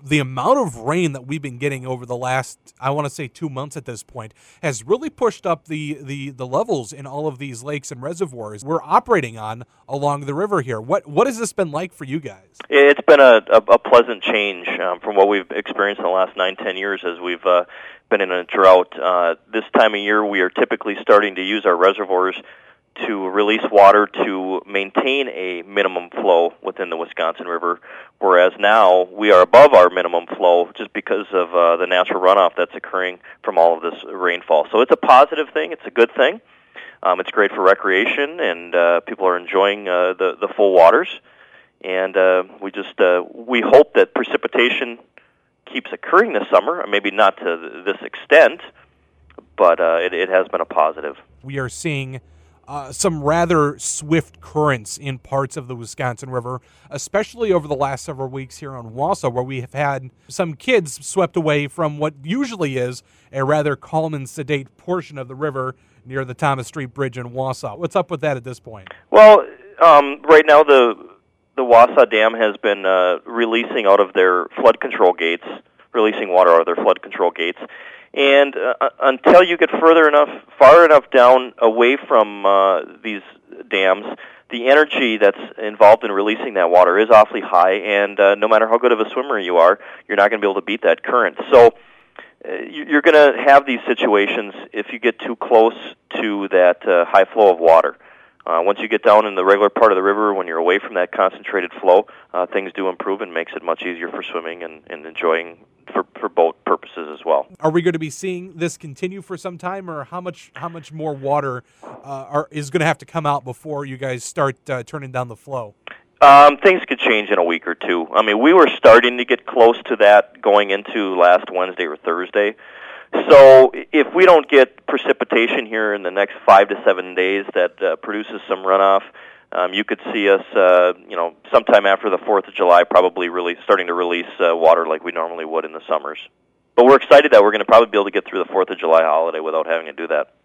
the amount of rain that we've been getting over the last, I want to say 2 months at this point, has really pushed up the levels in all of these lakes and reservoirs we're operating on along the river here. What has this been like for you guys? It's been a pleasant change from what we've experienced in the last 9-10 years as we've been in a drought. This time of year, we are typically starting to use our reservoirs to release water to maintain a minimum flow within the Wisconsin River, whereas now we are above our minimum flow just because of the natural runoff that's occurring from all of this rainfall. So it's a positive thing. It's a good thing. It's great for recreation, and people are enjoying the full waters. And we hope that precipitation keeps occurring this summer, maybe not to this extent, but it has been a positive. We are seeing some rather swift currents in parts of the Wisconsin River, especially over the last several weeks here on Wausau, where we have had some kids swept away from what usually is a rather calm and sedate portion of the river near the Thomas Street Bridge in Wausau. What's up with that at this point? Well, right now the Wausau Dam has been releasing out of their flood control gates, releasing water out of their flood control gates. And until you get far enough down away from these dams, the energy that's involved in releasing that water is awfully high, and no matter how good of a swimmer you are, you're not going to be able to beat that current. So you're going to have these situations if you get too close to that high flow of water. Once you get down in the regular part of the river, when you're away from that concentrated flow, things do improve and makes it much easier for swimming and enjoying for boat purposes as well. Are we going to be seeing this continue for some time, or how much more water is going to have to come out before you guys start turning down the flow? Things could change in a week or two. I mean, we were starting to get close to that going into last Wednesday or Thursday. So if we don't get precipitation here in the next 5 to 7 days that produces some runoff, you could see us, sometime after the 4th of July, probably really starting to release water like we normally would in the summers. But we're excited that we're going to probably be able to get through the 4th of July holiday without having to do that.